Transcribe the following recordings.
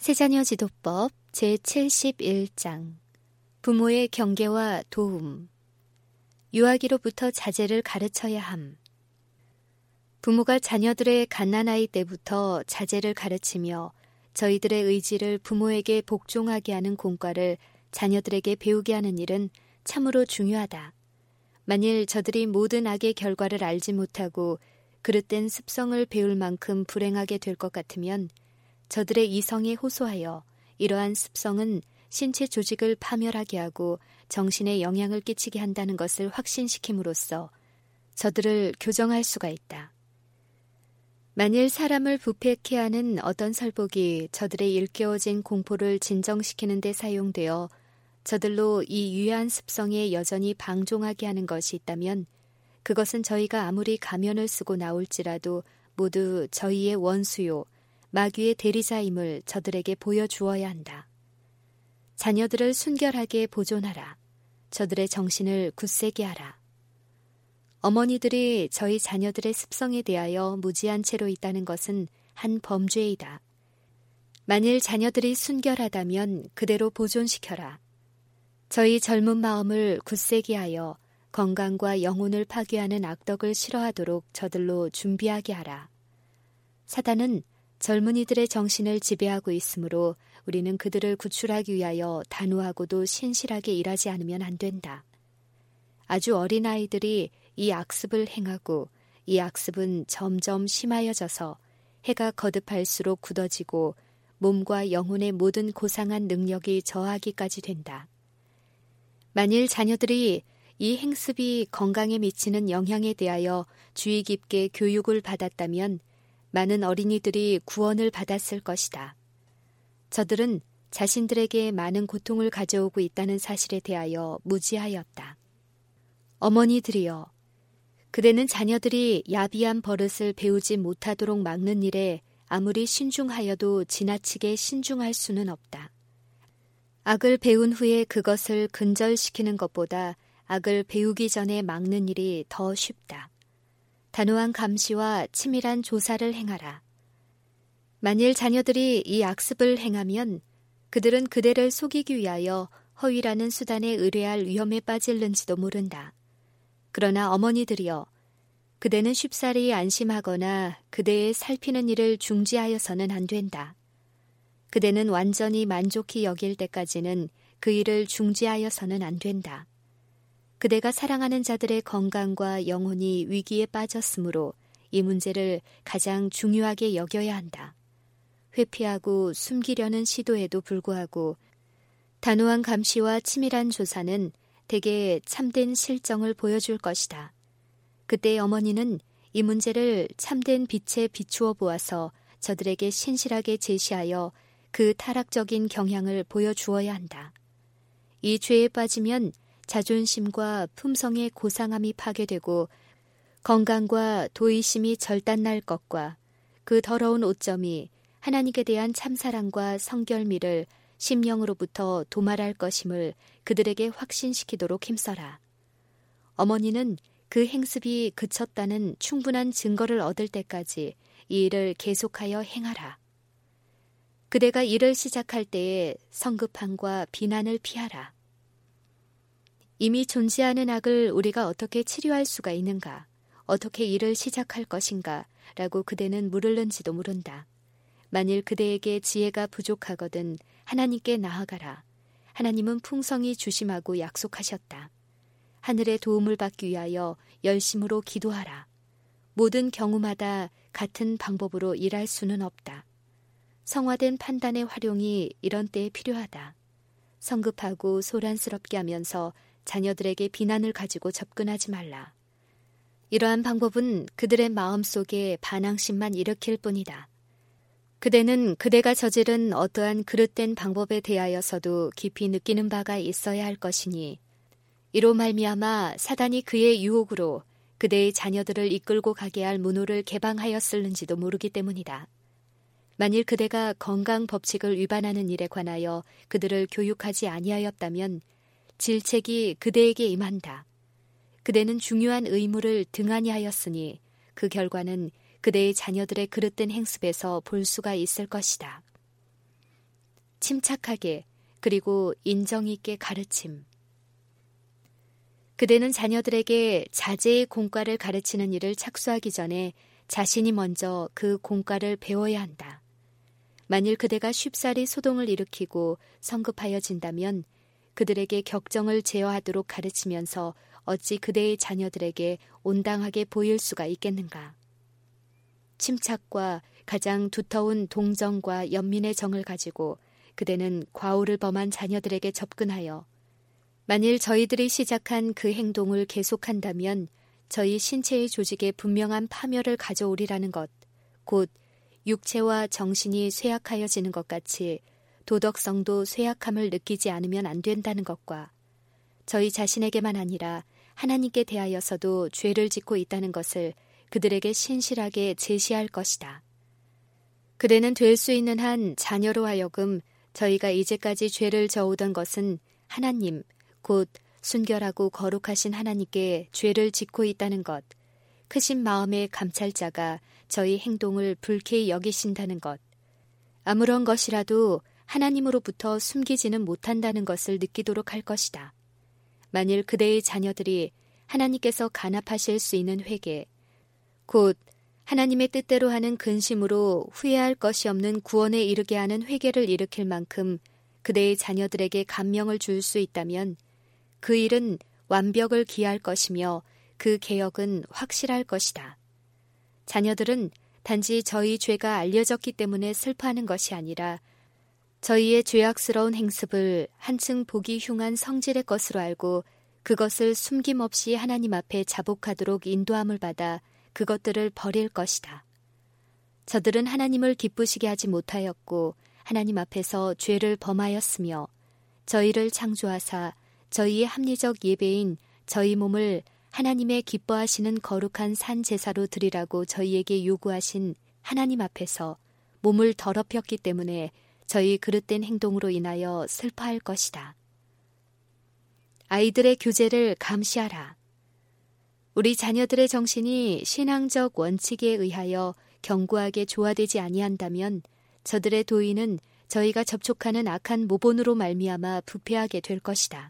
세자녀 지도법 제71장 부모의 경계와 도움. 유아기로부터 자제를 가르쳐야 함. 부모가 자녀들의 갓난아이 때부터 자제를 가르치며 저희들의 의지를 부모에게 복종하게 하는 공과를 자녀들에게 배우게 하는 일은 참으로 중요하다. 만일 저들이 모든 악의 결과를 알지 못하고 그릇된 습성을 배울 만큼 불행하게 될 것 같으면 저들의 이성에 호소하여 이러한 습성은 신체 조직을 파멸하게 하고 정신에 영향을 끼치게 한다는 것을 확신시킴으로써 저들을 교정할 수가 있다. 만일 사람을 부패케 하는 어떤 설복이 저들의 일깨워진 공포를 진정시키는 데 사용되어 저들로 이 유해한 습성에 여전히 방종하게 하는 것이 있다면 그것은 저희가 아무리 가면을 쓰고 나올지라도 모두 저희의 원수요 마귀의 대리자임을 저들에게 보여주어야 한다. 자녀들을 순결하게 보존하라. 저들의 정신을 굳세게 하라. 어머니들이 저희 자녀들의 습성에 대하여 무지한 채로 있다는 것은 한 범죄이다. 만일 자녀들이 순결하다면 그대로 보존시켜라. 저희 젊은 마음을 굳세게 하여 건강과 영혼을 파괴하는 악덕을 싫어하도록 저들로 준비하게 하라. 사단은 젊은이들의 정신을 지배하고 있으므로 우리는 그들을 구출하기 위하여 단호하고도 신실하게 일하지 않으면 안 된다. 아주 어린 아이들이 이 악습을 행하고 이 악습은 점점 심하여져서 해가 거듭할수록 굳어지고 몸과 영혼의 모든 고상한 능력이 저하기까지 된다. 만일 자녀들이 이 행습이 건강에 미치는 영향에 대하여 주의 깊게 교육을 받았다면 많은 어린이들이 구원을 받았을 것이다. 저들은 자신들에게 많은 고통을 가져오고 있다는 사실에 대하여 무지하였다. 어머니들이여, 그대는 자녀들이 야비한 버릇을 배우지 못하도록 막는 일에 아무리 신중하여도 지나치게 신중할 수는 없다. 악을 배운 후에 그것을 근절시키는 것보다 악을 배우기 전에 막는 일이 더 쉽다. 단호한 감시와 치밀한 조사를 행하라. 만일 자녀들이 이 악습을 행하면 그들은 그대를 속이기 위하여 허위라는 수단에 의뢰할 위험에 빠질는지도 모른다. 그러나 어머니들이여, 그대는 쉽사리 안심하거나 그대의 살피는 일을 중지하여서는 안 된다. 그대는 완전히 만족히 여길 때까지는 그 일을 중지하여서는 안 된다. 그대가 사랑하는 자들의 건강과 영혼이 위기에 빠졌으므로 이 문제를 가장 중요하게 여겨야 한다. 회피하고 숨기려는 시도에도 불구하고 단호한 감시와 치밀한 조사는 대개 참된 실정을 보여줄 것이다. 그때 어머니는 이 문제를 참된 빛에 비추어 보아서 저들에게 신실하게 제시하여 그 타락적인 경향을 보여주어야 한다. 이 죄에 빠지면 자존심과 품성의 고상함이 파괴되고 건강과 도의심이 절단날 것과 그 더러운 오점이 하나님께 대한 참사랑과 성결미를 심령으로부터 도말할 것임을 그들에게 확신시키도록 힘써라. 어머니는 그 행습이 그쳤다는 충분한 증거를 얻을 때까지 이 일을 계속하여 행하라. 그대가 일을 시작할 때에 성급함과 비난을 피하라. 이미 존재하는 악을 우리가 어떻게 치료할 수가 있는가? 어떻게 일을 시작할 것인가? 라고 그대는 물을는지도 모른다. 만일 그대에게 지혜가 부족하거든 하나님께 나아가라. 하나님은 풍성히 주심하고 약속하셨다. 하늘의 도움을 받기 위하여 열심으로 기도하라. 모든 경우마다 같은 방법으로 일할 수는 없다. 성화된 판단의 활용이 이런 때에 필요하다. 성급하고 소란스럽게 하면서 자녀들에게 비난을 가지고 접근하지 말라. 이러한 방법은 그들의 마음속에 반항심만 일으킬 뿐이다. 그대는 그대가 저지른 어떠한 그릇된 방법에 대하여서도 깊이 느끼는 바가 있어야 할 것이니 이로 말미암아 사단이 그의 유혹으로 그대의 자녀들을 이끌고 가게 할 문호를 개방하였을는지도 모르기 때문이다. 만일 그대가 건강 법칙을 위반하는 일에 관하여 그들을 교육하지 아니하였다면 질책이 그대에게 임한다. 그대는 중요한 의무를 등한히 하였으니 그 결과는 그대의 자녀들의 그릇된 행습에서 볼 수가 있을 것이다. 침착하게 그리고 인정 있게 가르침. 그대는 자녀들에게 자제의 공과를 가르치는 일을 착수하기 전에 자신이 먼저 그 공과를 배워야 한다. 만일 그대가 쉽사리 소동을 일으키고 성급하여진다면 그들에게 격정을 제어하도록 가르치면서 어찌 그대의 자녀들에게 온당하게 보일 수가 있겠는가. 침착과 가장 두터운 동정과 연민의 정을 가지고 그대는 과오를 범한 자녀들에게 접근하여 만일 저희들이 시작한 그 행동을 계속한다면 저희 신체의 조직에 분명한 파멸을 가져오리라는 것, 곧 육체와 정신이 쇠약하여지는 것 같이 도덕성도 쇠약함을 느끼지 않으면 안 된다는 것과 저희 자신에게만 아니라 하나님께 대하여서도 죄를 짓고 있다는 것을 그들에게 신실하게 제시할 것이다. 그대는 될 수 있는 한 자녀로 하여금 저희가 이제까지 죄를 저오던 것은 하나님, 곧 순결하고 거룩하신 하나님께 죄를 짓고 있다는 것, 크신 마음의 감찰자가 저희 행동을 불쾌히 여기신다는 것, 아무런 것이라도 하나님으로부터 숨기지는 못한다는 것을 느끼도록 할 것이다. 만일 그대의 자녀들이 하나님께서 간합하실 수 있는 회개, 곧 하나님의 뜻대로 하는 근심으로 후회할 것이 없는 구원에 이르게 하는 회개를 일으킬 만큼 그대의 자녀들에게 감명을 줄 수 있다면 그 일은 완벽을 기할 것이며 그 개혁은 확실할 것이다. 자녀들은 단지 저희 죄가 알려졌기 때문에 슬퍼하는 것이 아니라 저희의 죄악스러운 행습을 한층 보기 흉한 성질의 것으로 알고 그것을 숨김없이 하나님 앞에 자복하도록 인도함을 받아 그것들을 버릴 것이다. 저들은 하나님을 기쁘시게 하지 못하였고 하나님 앞에서 죄를 범하였으며 저희를 창조하사 저희의 합리적 예배인 저희 몸을 하나님의 기뻐하시는 거룩한 산 제사로 드리라고 저희에게 요구하신 하나님 앞에서 몸을 더럽혔기 때문에 저희 그릇된 행동으로 인하여 슬퍼할 것이다. 아이들의 교제를 감시하라. 우리 자녀들의 정신이 신앙적 원칙에 의하여 견고하게 조화되지 아니한다면 저들의 도의는 저희가 접촉하는 악한 모본으로 말미암아 부패하게 될 것이다.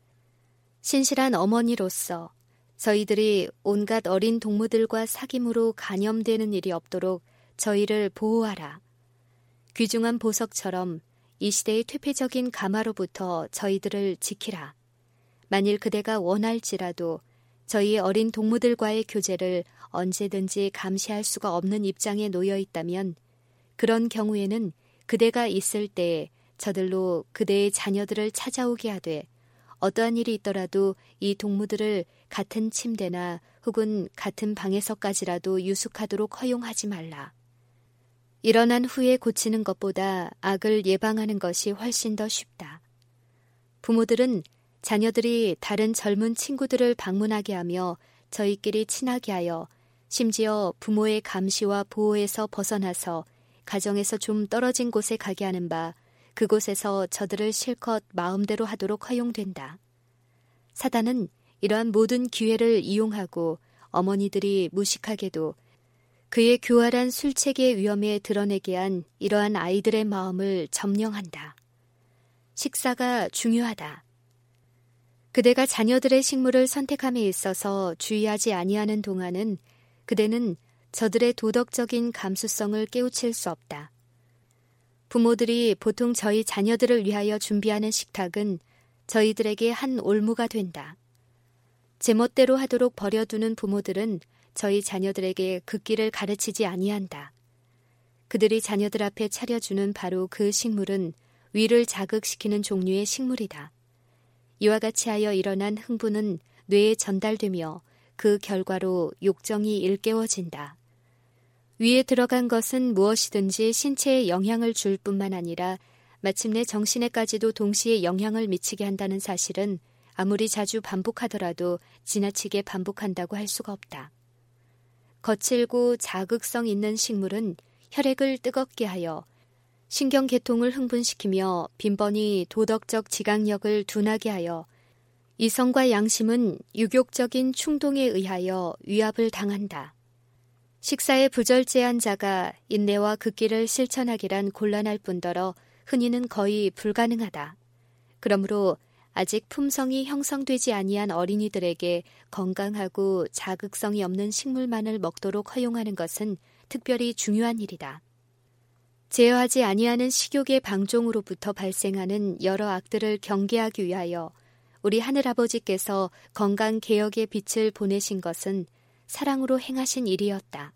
신실한 어머니로서 저희들이 온갖 어린 동무들과 사귐으로 간염되는 일이 없도록 저희를 보호하라. 귀중한 보석처럼 이 시대의 퇴폐적인 가마로부터 저희들을 지키라. 만일 그대가 원할지라도 저희의 어린 동무들과의 교제를 언제든지 감시할 수가 없는 입장에 놓여 있다면 그런 경우에는 그대가 있을 때에 저들로 그대의 자녀들을 찾아오게 하되 어떠한 일이 있더라도 이 동무들을 같은 침대나 혹은 같은 방에서까지라도 유숙하도록 허용하지 말라. 일어난 후에 고치는 것보다 악을 예방하는 것이 훨씬 더 쉽다. 부모들은 자녀들이 다른 젊은 친구들을 방문하게 하며 저희끼리 친하게 하여 심지어 부모의 감시와 보호에서 벗어나서 가정에서 좀 떨어진 곳에 가게 하는 바 그곳에서 저들을 실컷 마음대로 하도록 허용된다. 사단은 이러한 모든 기회를 이용하고 어머니들이 무식하게도 그의 교활한 술책의 위험에 드러내게 한 이러한 아이들의 마음을 점령한다. 식사가 중요하다. 그대가 자녀들의 식물을 선택함에 있어서 주의하지 아니하는 동안은 그대는 저들의 도덕적인 감수성을 깨우칠 수 없다. 부모들이 보통 저희 자녀들을 위하여 준비하는 식탁은 저희들에게 한 올무가 된다. 제멋대로 하도록 버려두는 부모들은 저희 자녀들에게 그 길을 가르치지 아니한다. 그들이 자녀들 앞에 차려주는 바로 그 식물은 위를 자극시키는 종류의 식물이다. 이와 같이 하여 일어난 흥분은 뇌에 전달되며 그 결과로 욕정이 일깨워진다. 위에 들어간 것은 무엇이든지 신체에 영향을 줄 뿐만 아니라 마침내 정신에까지도 동시에 영향을 미치게 한다는 사실은 아무리 자주 반복하더라도 지나치게 반복한다고 할 수가 없다. 거칠고 자극성 있는 식물은 혈액을 뜨겁게 하여 신경계통을 흥분시키며 빈번히 도덕적 지각력을 둔하게 하여 이성과 양심은 유욕적인 충동에 의하여 위압을 당한다. 식사에 부절제한 자가 인내와 극기를 실천하기란 곤란할 뿐더러 흔히는 거의 불가능하다. 그러므로 아직 품성이 형성되지 아니한 어린이들에게 건강하고 자극성이 없는 식물만을 먹도록 허용하는 것은 특별히 중요한 일이다. 제어하지 아니하는 식욕의 방종으로부터 발생하는 여러 악들을 경계하기 위하여 우리 하늘아버지께서 건강개혁의 빛을 보내신 것은 사랑으로 행하신 일이었다.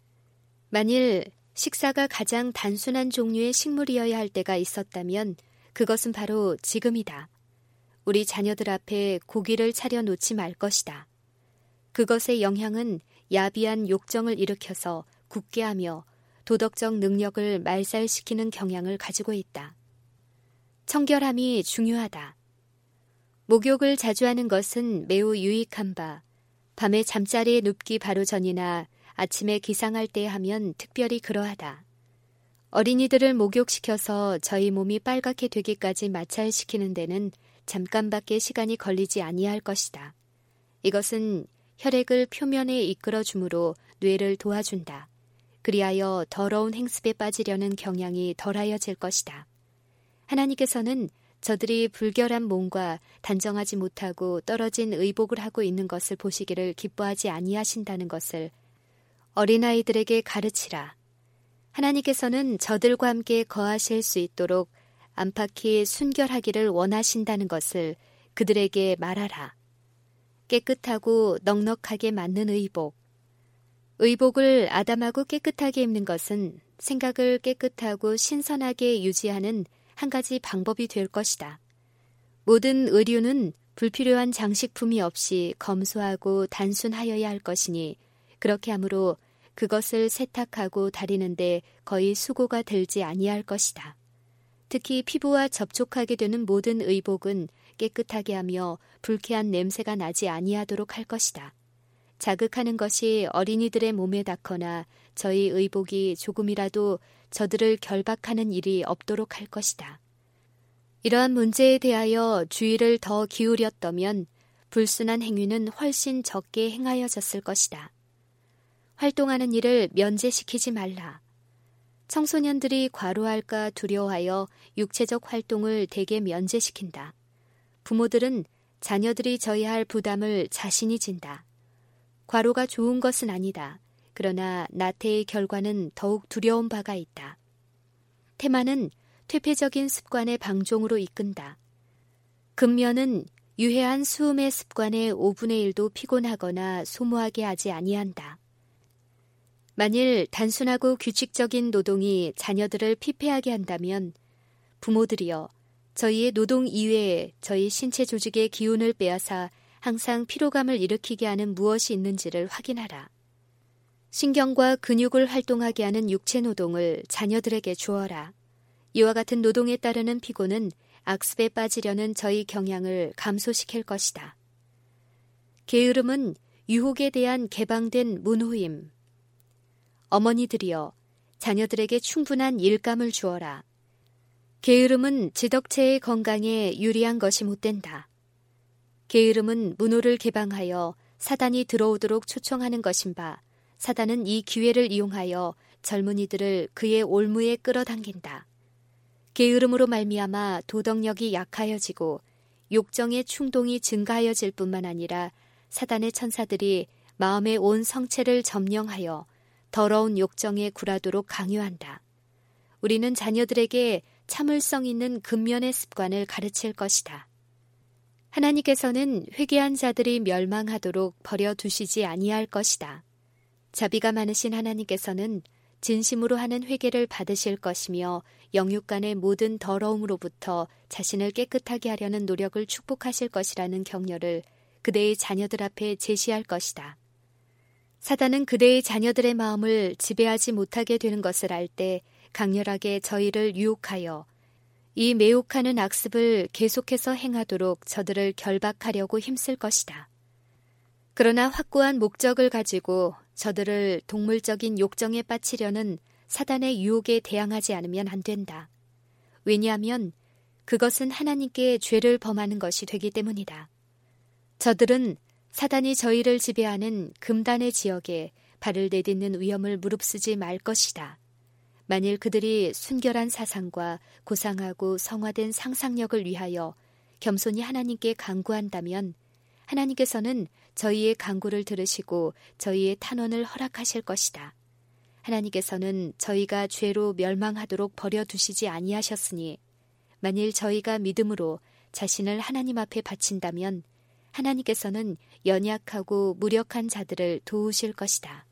만일 식사가 가장 단순한 종류의 식물이어야 할 때가 있었다면 그것은 바로 지금이다. 우리 자녀들 앞에 고기를 차려놓지 말 것이다. 그것의 영향은 야비한 욕정을 일으켜서 굳게 하며 도덕적 능력을 말살시키는 경향을 가지고 있다. 청결함이 중요하다. 목욕을 자주 하는 것은 매우 유익한 바, 밤에 잠자리에 눕기 바로 전이나 아침에 기상할 때 하면 특별히 그러하다. 어린이들을 목욕시켜서 저희 몸이 빨갛게 되기까지 마찰시키는 데는 잠깐밖에 시간이 걸리지 아니할 것이다. 이것은 혈액을 표면에 이끌어주므로 뇌를 도와준다. 그리하여 더러운 행습에 빠지려는 경향이 덜하여질 것이다. 하나님께서는 저들이 불결한 몸과 단정하지 못하고 떨어진 의복을 하고 있는 것을 보시기를 기뻐하지 아니하신다는 것을 어린아이들에게 가르치라. 하나님께서는 저들과 함께 거하실 수 있도록 안팎이 순결하기를 원하신다는 것을 그들에게 말하라. 깨끗하고 넉넉하게 맞는 의복. 의복을 아담하고 깨끗하게 입는 것은 생각을 깨끗하고 신선하게 유지하는 한 가지 방법이 될 것이다. 모든 의류는 불필요한 장식품이 없이 검소하고 단순하여야 할 것이니 그렇게 하므로 그것을 세탁하고 다리는데 거의 수고가 들지 아니할 것이다. 특히 피부와 접촉하게 되는 모든 의복은 깨끗하게 하며 불쾌한 냄새가 나지 아니하도록 할 것이다. 자극하는 것이 어린이들의 몸에 닿거나 저희 의복이 조금이라도 저들을 결박하는 일이 없도록 할 것이다. 이러한 문제에 대하여 주의를 더 기울였다면 불순한 행위는 훨씬 적게 행하여졌을 것이다. 활동하는 일을 면제시키지 말라. 청소년들이 과로할까 두려워하여 육체적 활동을 대개 면제시킨다. 부모들은 자녀들이 져야 할 부담을 자신이 진다. 과로가 좋은 것은 아니다. 그러나 나태의 결과는 더욱 두려운 바가 있다. 태만은 퇴폐적인 습관의 방종으로 이끈다. 근면은 유해한 수음의 습관의 5분의 1도 피곤하거나 소모하게 하지 아니한다. 만일 단순하고 규칙적인 노동이 자녀들을 피폐하게 한다면 부모들이여 저희의 노동 이외에 저희 신체 조직의 기운을 빼앗아 항상 피로감을 일으키게 하는 무엇이 있는지를 확인하라. 신경과 근육을 활동하게 하는 육체 노동을 자녀들에게 주어라. 이와 같은 노동에 따르는 피곤은 악습에 빠지려는 저희 경향을 감소시킬 것이다. 게으름은 유혹에 대한 개방된 문호임. 어머니들이여 자녀들에게 충분한 일감을 주어라. 게으름은 지덕체의 건강에 유리한 것이 못된다. 게으름은 문호를 개방하여 사단이 들어오도록 초청하는 것인 바 사단은 이 기회를 이용하여 젊은이들을 그의 올무에 끌어당긴다. 게으름으로 말미암아 도덕력이 약하여지고 욕정의 충동이 증가하여질 뿐만 아니라 사단의 천사들이 마음의 온 성체를 점령하여 더러운 욕정에 굴하도록 강요한다. 우리는 자녀들에게 참을성 있는 근면의 습관을 가르칠 것이다. 하나님께서는 회개한 자들이 멸망하도록 버려두시지 아니할 것이다. 자비가 많으신 하나님께서는 진심으로 하는 회개를 받으실 것이며 영육간의 모든 더러움으로부터 자신을 깨끗하게 하려는 노력을 축복하실 것이라는 격려를 그대의 자녀들 앞에 제시할 것이다. 사단은 그대의 자녀들의 마음을 지배하지 못하게 되는 것을 알 때 강렬하게 저희를 유혹하여 이 매혹하는 악습을 계속해서 행하도록 저들을 결박하려고 힘쓸 것이다. 그러나 확고한 목적을 가지고 저들을 동물적인 욕정에 빠치려는 사단의 유혹에 대항하지 않으면 안 된다. 왜냐하면 그것은 하나님께 죄를 범하는 것이 되기 때문이다. 저들은 사단이 저희를 지배하는 금단의 지역에 발을 내딛는 위험을 무릅쓰지 말 것이다. 만일 그들이 순결한 사상과 고상하고 성화된 상상력을 위하여 겸손히 하나님께 간구한다면 하나님께서는 저희의 간구를 들으시고 저희의 탄원을 허락하실 것이다. 하나님께서는 저희가 죄로 멸망하도록 버려두시지 아니하셨으니 만일 저희가 믿음으로 자신을 하나님 앞에 바친다면 하나님께서는 연약하고 무력한 자들을 도우실 것이다.